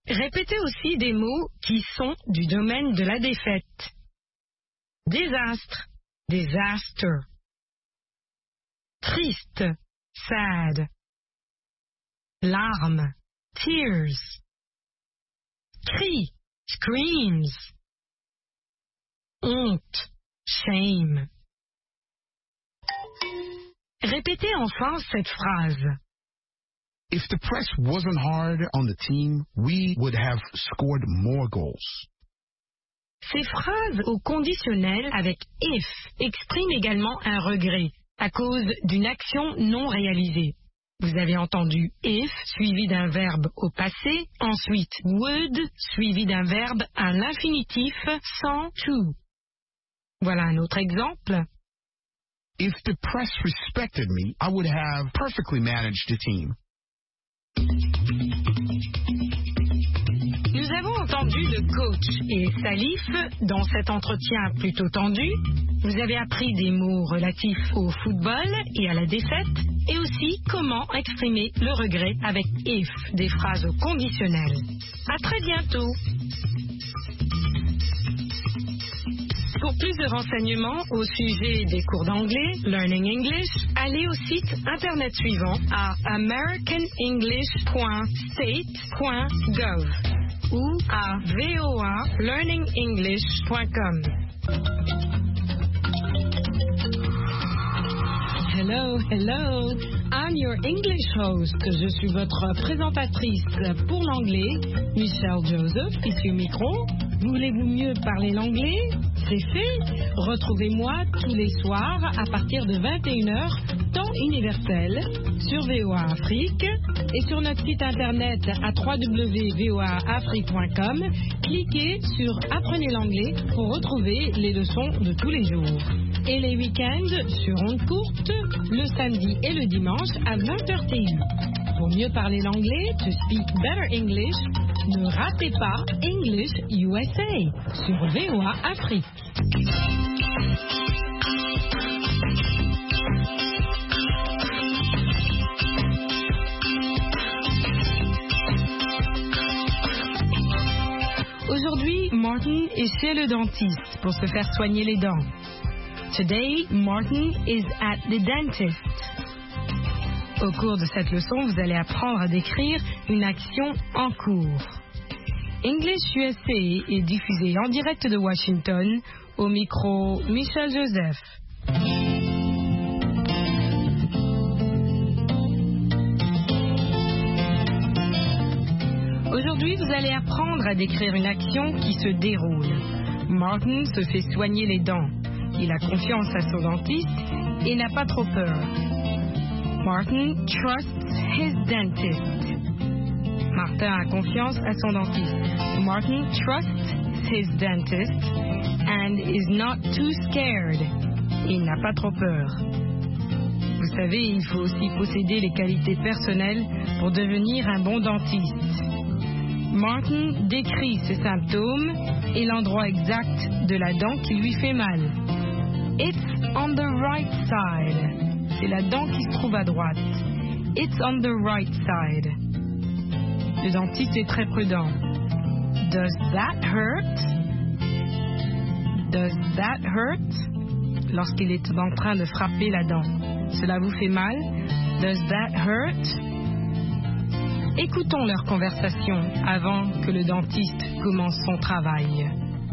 Répétez aussi des mots qui sont du domaine de la défaite. Désastre, disaster. Triste, sad. Larmes, tears. Cri, screams. Honte, shame. Répétez enfin cette phrase. If the press wasn't hard on the team, we would have scored more goals. Ces phrases au conditionnel avec if expriment également un regret à cause d'une action non réalisée. Vous avez entendu if suivi d'un verbe au passé, ensuite would suivi d'un verbe à l'infinitif sans to. Voilà un autre exemple. If the press respected me, I would have perfectly managed the team. Nous avons entendu le coach et Salif dans cet entretien plutôt tendu. Vous avez appris des mots relatifs au football et à la défaite et aussi comment exprimer le regret avec if, des phrases au conditionnel. À très bientôt. Pour plus de renseignements au sujet des cours d'anglais, Learning English, allez au site internet suivant à americanenglish.state.gov ou à voalearningenglish.com. Hello, hello, I'm your English host. Je suis votre présentatrice pour l'anglais, Michelle Joseph, ici au micro. Voulez-vous mieux parler l'anglais? C'est fait. Retrouvez-moi tous les soirs à partir de 21h, temps universel, sur VOA Afrique et sur notre site internet à www.voaafrique.com. Cliquez sur Apprenez l'anglais pour retrouver les leçons de tous les jours. Et les week-ends sur ondes courtes, le samedi et le dimanche à 20h TU. Pour mieux parler l'anglais, to speak better English, ne ratez pas English USA sur VOA Afrique. Aujourd'hui, Martin est chez le dentiste pour se faire soigner les dents. Today, Martin is at the dentist. Au cours de cette leçon, vous allez apprendre à décrire une action en cours. English USA est diffusé en direct de Washington au micro Michel Joseph. Aujourd'hui, vous allez apprendre à décrire une action qui se déroule. Martin se fait soigner les dents. Il a confiance à son dentiste et n'a pas trop peur. Martin trusts his dentist. Martin a confiance à son dentiste. Martin trusts his dentist and is not too scared. Il n'a pas trop peur. Vous savez, il faut aussi posséder les qualités personnelles pour devenir un bon dentiste. Martin décrit ses symptômes et l'endroit exact de la dent qui lui fait mal. It's on the right side. C'est la dent qui se trouve à droite. It's on the right side. Le dentiste est très prudent. Does that hurt? Does that hurt? Lorsqu'il est en train de frapper la dent. Cela vous fait mal? Does that hurt? Écoutons leur conversation avant que le dentiste commence son travail.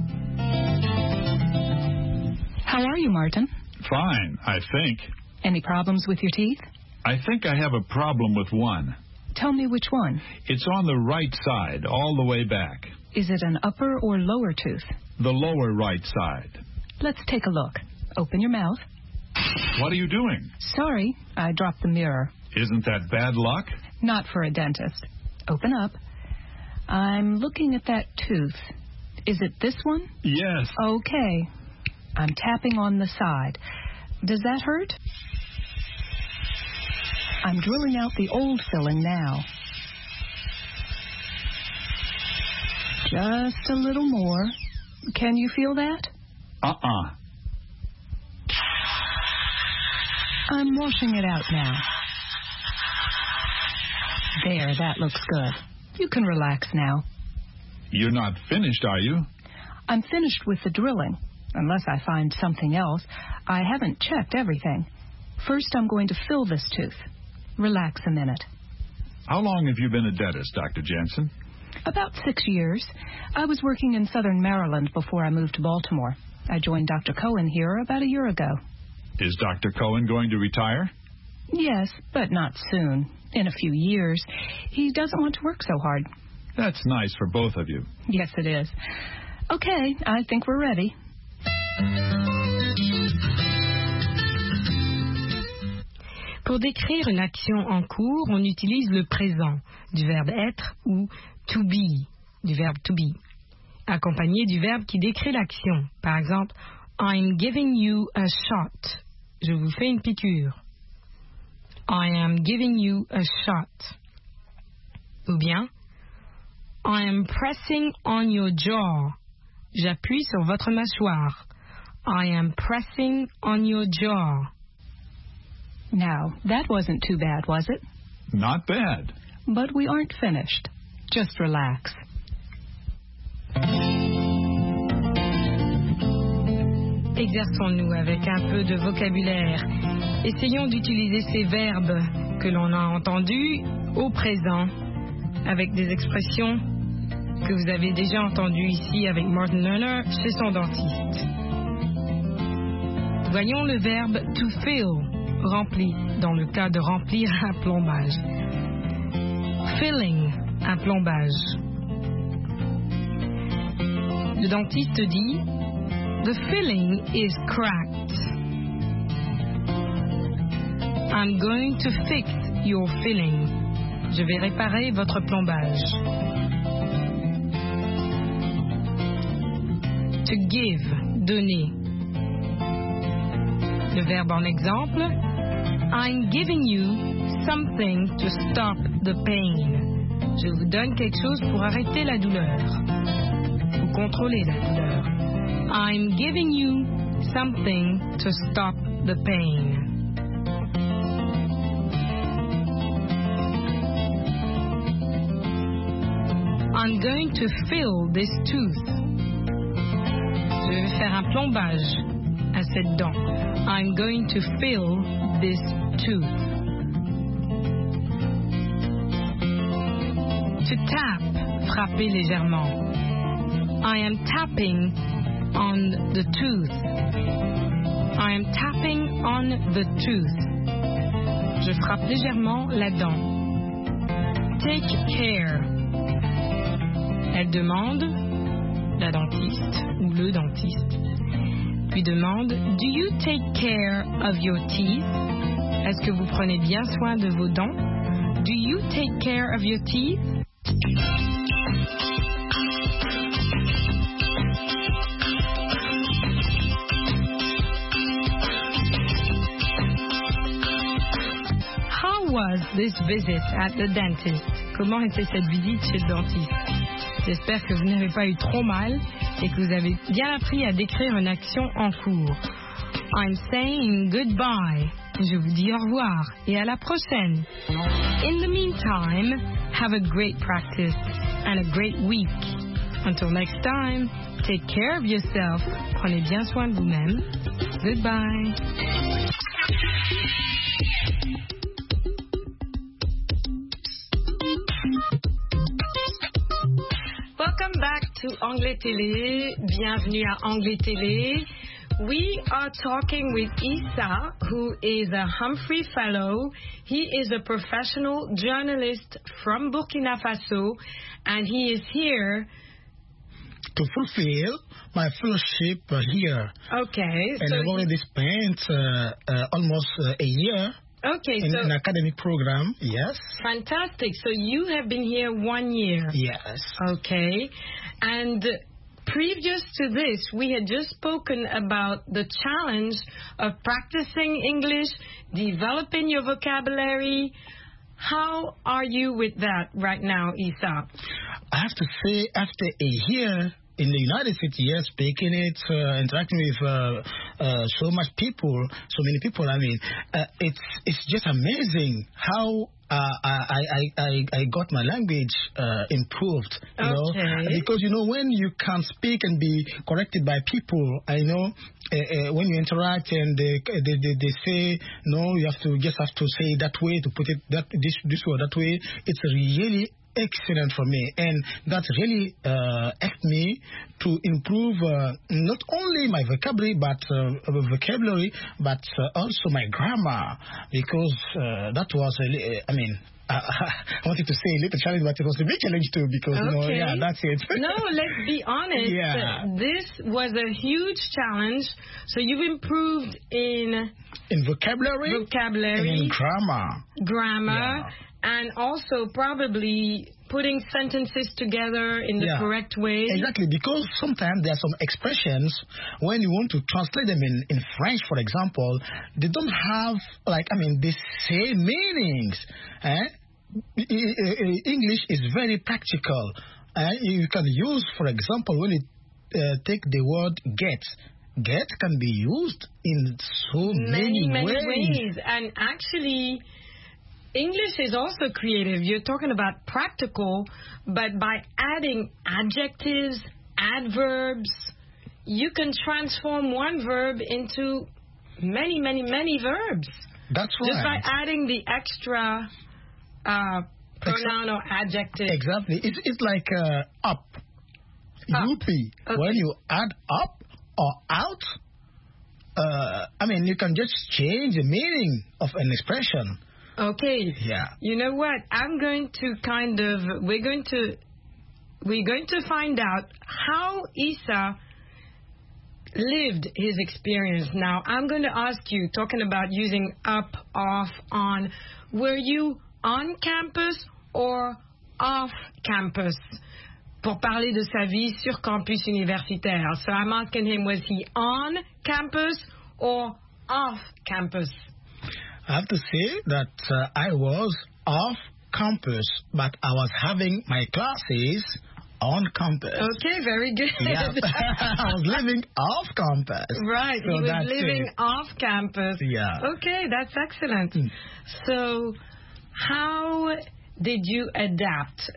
How are you, Martin? Fine, I think. Any problems with your teeth? I think I have a problem with one. Tell me which one. It's on the right side, all the way back. Is it an upper or lower tooth? The lower right side. Let's take a look. Open your mouth. What are you doing? Sorry, I dropped the mirror. Isn't that bad luck? Not for a dentist. Open up. I'm looking at that tooth. Is it this one? Yes. Okay. I'm tapping on the side. Does that hurt? I'm drilling out the old filling now. Just a little more. Can you feel that? Uh-uh. I'm washing it out now. There, that looks good. You can relax now. You're not finished, are you? I'm finished with the drilling, unless I find something else. I haven't checked everything. First, I'm going to fill this tooth. Relax a minute. How long have you been a dentist, Dr. Jensen? About 6 years. I was working in southern Maryland before I moved to Baltimore. I joined Dr. Cohen here about a year ago. Is Dr. Cohen going to retire? Yes, but not soon. In a few years. He doesn't want to work so hard. That's nice for both of you. Yes, it is. Okay, I think we're ready. Pour décrire une action en cours, on utilise le présent du verbe être ou to be du verbe to be, accompagné du verbe qui décrit l'action. Par exemple, I'm giving you a shot. Je vous fais une piqûre. I am giving you a shot. Ou bien, I am pressing on your jaw. J'appuie sur votre mâchoire. I am pressing on your jaw. Now, that wasn't too bad, was it? Not bad. But we aren't finished. Just relax. Exerçons-nous avec un peu de vocabulaire. Essayons d'utiliser ces verbes que l'on a entendus au présent avec des expressions que vous avez déjà entendues ici avec Martin Lerner chez son dentiste. Voyons le verbe to fill, rempli, dans le cas de remplir un plombage. Filling, un plombage. Le dentiste dit The filling is cracked. I'm going to fix your filling. Je vais réparer votre plombage. To give, donner. Le verbe en exemple, I'm giving you something to stop the pain. Je vous donne quelque chose pour arrêter la douleur, ou contrôler la douleur. I'm giving you something to stop the pain. I'm going to fill this tooth. Je vais faire un plombage à cette dent. I'm going to fill this tooth. To tap, frapper légèrement. I am tapping on the tooth. I am tapping on the tooth. Je frappe légèrement la dent. Take care. Elle demande, la dentiste ou le dentiste, lui demande Do you take care of your teeth? Est-ce que vous prenez bien soin de vos dents? Do you take care of your teeth? How was this visit at the dentist? Comment était cette visite chez le dentiste? J'espère que vous n'avez pas eu trop mal et que vous avez bien appris à décrire une action en cours. I'm saying goodbye. Je vous dis au revoir et à la prochaine. In the meantime, have a great practice and a great week. Until next time, take care of yourself. Prenez bien soin de vous-même. Goodbye. Welcome back to Anglais Télé. Bienvenue à Anglais Télé. We are talking with Issa, who is a Humphrey Fellow. He is a professional journalist from Burkina Faso, and he is here to fulfill my fellowship here. Okay. And I've already spent almost a year. Okay, in an academic program, yes. Fantastic. So you have been here 1 year. Yes. Okay. And previous to this, we had just spoken about the challenge of practicing English, developing your vocabulary. How are you with that right now, Issa? I have to say, after a year in the United States, yes, speaking it, interacting with so many people, I mean, it's just amazing how I got my language improved, Okay. because when you can speak and be corrected by people, when you interact and they say no, you just have to say it that way, to put it this way or that way. It's really excellent for me, and that really helped me to improve not only my vocabulary but also my grammar, because that was I wanted to say a little challenge, but it was a big challenge too, because that's it. No, let's be honest. Yeah. This was a huge challenge. So you've improved in vocabulary, and in grammar. And also probably putting sentences together in the correct way. Exactly, because sometimes there are some expressions, when you want to translate them in French, for example, they don't have, the same meanings. English is very practical. You can use, for example, when you take the word get. Get can be used in so many ways. And actually, English is also creative. You're talking about practical, but by adding adjectives, adverbs, you can transform one verb into many, many, many verbs. That's right. Just by adding the extra pronoun or adjective. Exactly. It's like up. UP. Okay. When you add up or out, you can just change the meaning of an expression. Okay. Yeah. You know what? We're going to find out how Issa lived his experience. Now, I'm going to ask you, talking about using up, off, on, were you on campus or off campus? Pour parler de sa vie sur campus universitaire. So I'm asking him, was he on campus or off campus? I have to say that I was off campus, but I was having my classes on campus. Okay, very good. Yeah. I was living off campus. Right, so he was living off campus. Yeah. Okay, that's excellent. So, how did you adapt?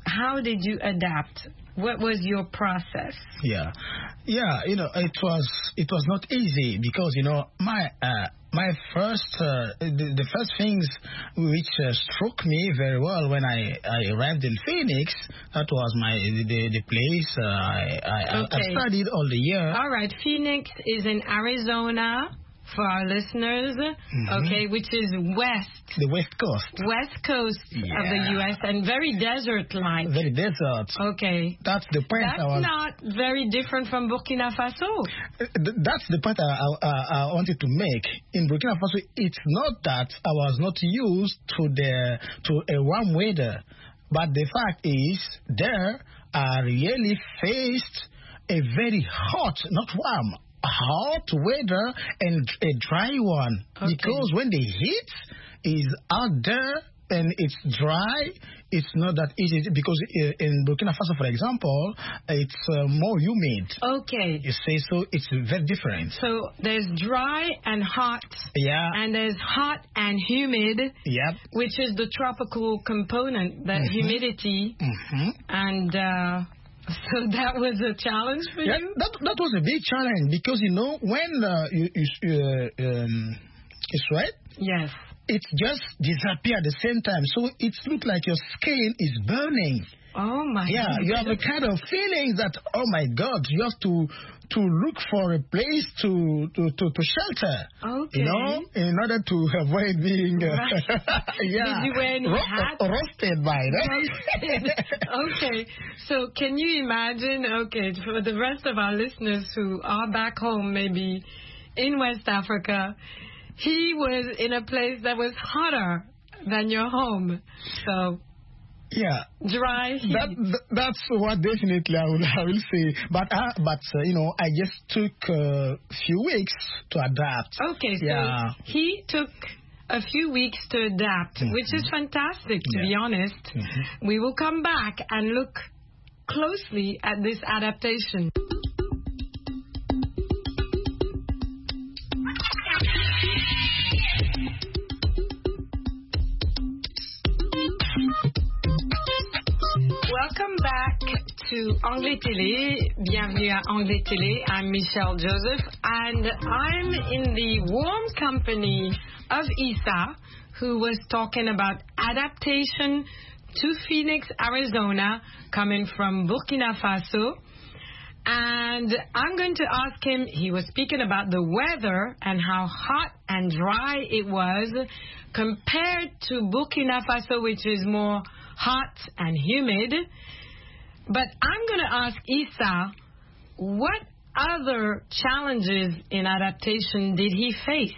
What was your process? Yeah. It was not easy, because my first the first things which struck me very well when I arrived in Phoenix, that was the place I studied all the year. All right, Phoenix is in Arizona, for our listeners, okay, which is the West Coast of the U.S. and very desert-like. Very desert. Okay. That's the point. That's not very different from Burkina Faso. That's the point I wanted to make. In Burkina Faso, it's not that I was not used to a warm weather, but the fact is there I really faced a very hot, not warm, hot weather and a dry one. Okay. Because when the heat is out there and it's dry, it's not that easy, because in Burkina Faso, for example, it's more humid. Okay. You say so, it's very different. So there's dry and hot. Yeah. And there's hot and humid. Yep. Which is the tropical component, the humidity. And so that was a challenge for you? That was a big challenge, because, when you sweat, yes, it just disappears at the same time. So it looks like your skin is burning. Oh, my God. Yeah, you have a kind of feeling that, oh, my God, you have to look for a place to shelter. Okay. In order to avoid being Did you wear any hats? Roasted by that. Roasted. Okay. So can you imagine, for the rest of our listeners who are back home, maybe in West Africa, he was in a place that was hotter than your home. So... yeah, dry heat. That's what definitely I will say. But I just took a few weeks to adapt. Okay, so he took a few weeks to adapt, which is fantastic, to be honest. We will come back and look closely at this adaptation. Welcome back to Anglais Télé. Bienvenue à Anglais Télé. I'm Michelle Joseph, and I'm in the warm company of Issa, who was talking about adaptation to Phoenix, Arizona, coming from Burkina Faso. And I'm going to ask him, he was speaking about the weather and how hot and dry it was compared to Burkina Faso, which is more hot and humid. But I'm going to ask Issa, what other challenges in adaptation did he face?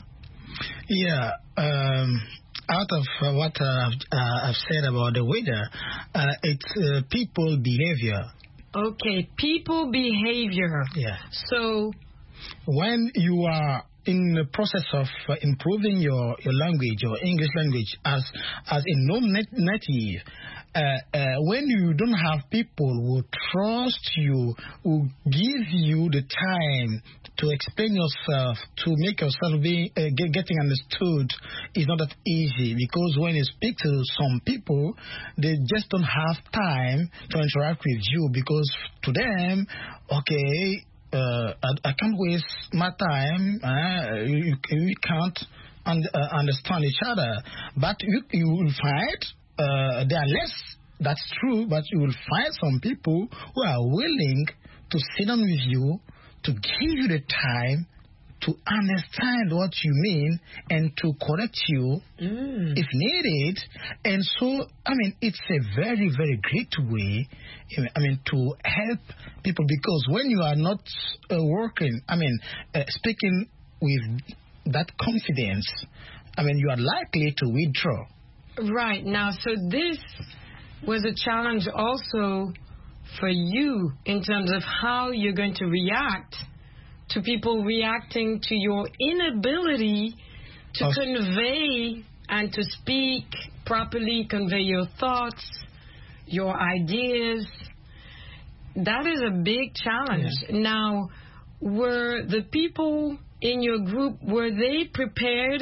Yeah, out of what I've said about the weather, it's people behavior. Okay, people behavior. Yeah. So, when you are in the process of improving your language, your English language, as a non-native, when you don't have people who trust you, who give you the time to explain yourself, to make yourself getting understood, is not that easy. Because when you speak to some people, they just don't have time to interact with you, because to them, okay, I can't waste my time. We can't understand each other. But you will find there are less. That's true. But you will find some people who are willing to sit down with you, to give you the time to understand what you mean and to correct you if needed. And so, I mean, it's a very, very great way, I mean, to help people, because when you are not working, I mean, speaking with that confidence, I mean, you are likely to withdraw. Right. Now, so this was a challenge also for you in terms of how you're going to react to people reacting to your inability to convey and to speak properly, convey your thoughts, your ideas. That is a big challenge. Yeah. Now, were the people in your group, were they prepared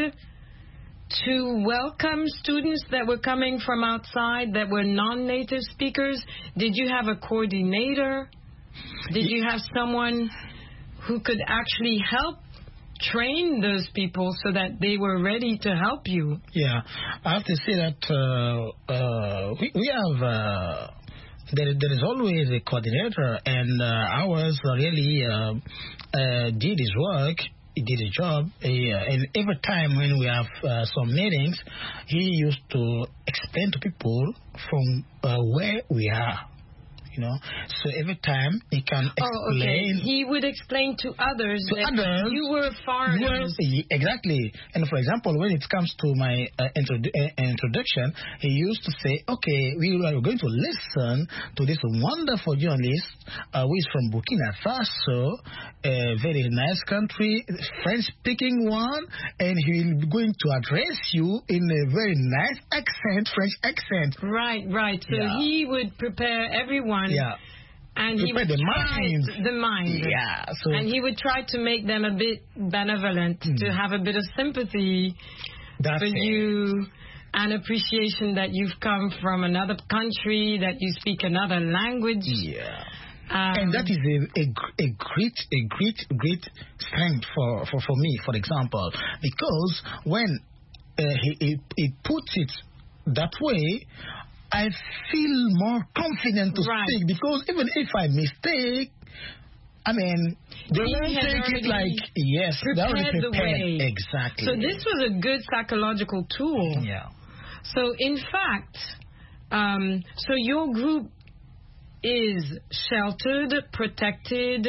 to welcome students that were coming from outside that were non-native speakers? Did you have a coordinator? Did you have someone who could actually help train those people so that they were ready to help you? Yeah, I have to say that we have, there is always a coordinator, and ours really did his work. He did his job, and every time when we have some meetings, he used to explain to people from where we are. You know, so every time he can explain. Okay. He would explain to others that you were foreigners. Exactly. And for example, when it comes to my introduction, he used to say, okay, we are going to listen to this wonderful journalist who is from Burkina Faso, a very nice country, French-speaking one, and he will be going to address you in a very nice accent, French accent. Right. So he would prepare everyone. Yeah. And he would the mind. Yeah. So, and he would try to make them a bit benevolent, to have a bit of sympathy for you, and appreciation that you've come from another country, that you speak another language. Yeah. And that is a great strength for me, for example, because when he puts it that way, I feel more confident to speak, because even if I mistake, I mean, they won't take it like, yes, they already prepared. Exactly. So this was a good psychological tool. Yeah. So in fact, so your group is sheltered, protected,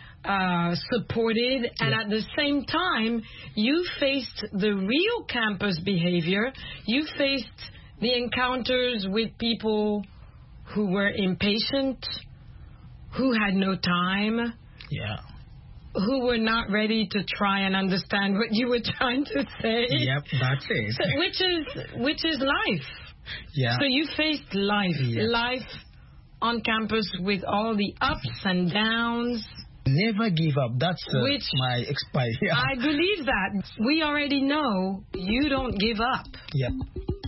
supported, and at the same time, you faced the real campus behavior. You faced the encounters with people who were impatient, who had no time, who were not ready to try and understand what you were trying to say. Yep, that's it. So, which is life. Yeah. So you faced life, life on campus with all the ups and downs. Never give up. That's my experience. I believe that. We already know you don't give up. Yep.